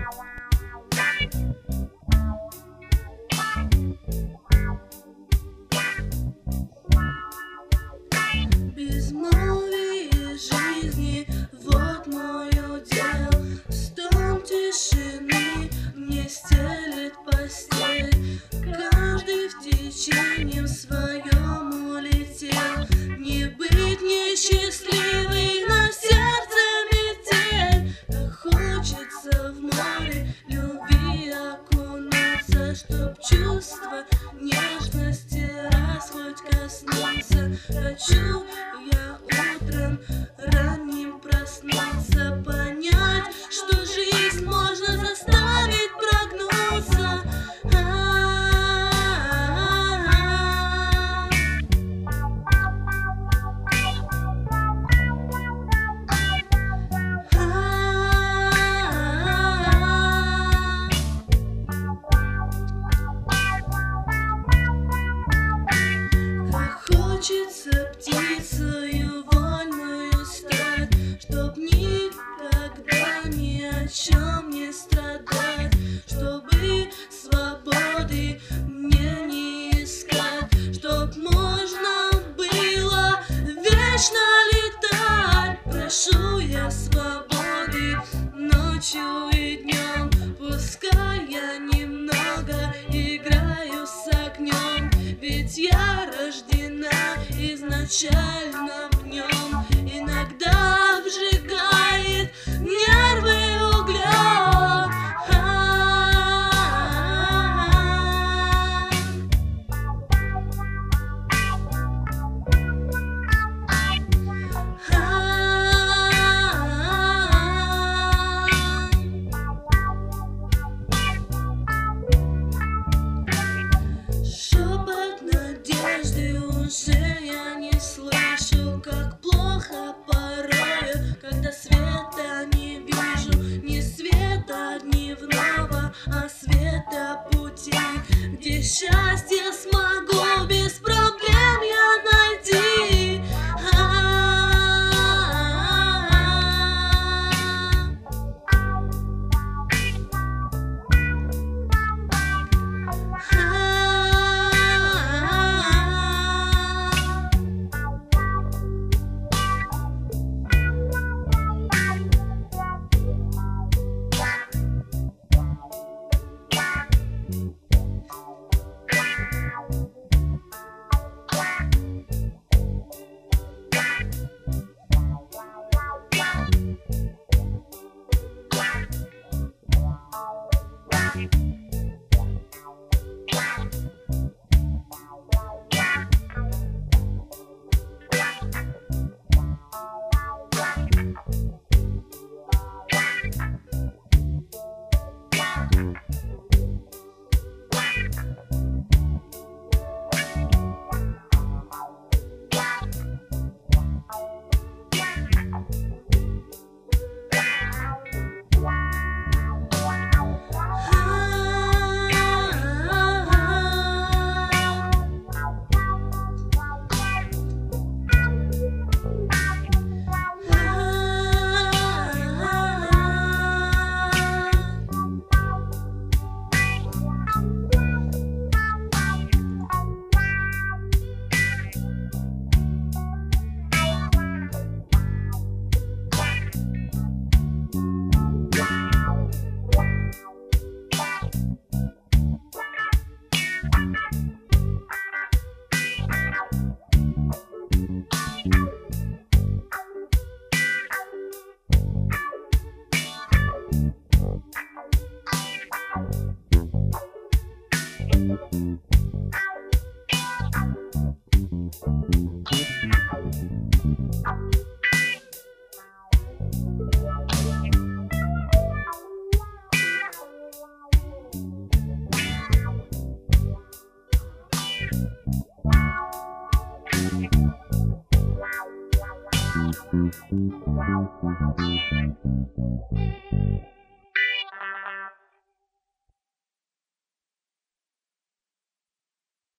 Безмолвие жизни, вот мой удел. Стон тишины мне стелет постель. Каждый в течение своем улетел. Не быть несчастливой, на сердце метель. Так хочется в море любви окунуться, чтоб чувства нежности раз хоть коснуться. Хочу я утром ранним проснуться, понять, что жизнь можно заставить прогнуться. Хочется птицею вольную стать, чтоб никогда ни о чем не страдать, чтобы свободы мне не искать, чтоб можно было вечно летать. Прошу я свободы ночью и днем, пускай я немного играю с огнем, ведь я рождена изначально в нем. Иногда обжигает нервы углем. Шепот надежды уже я не слышу, как плохо порою, когда света не вижу, не света дневного, а света пути, где счастье смогу без проблем я найти. Wow.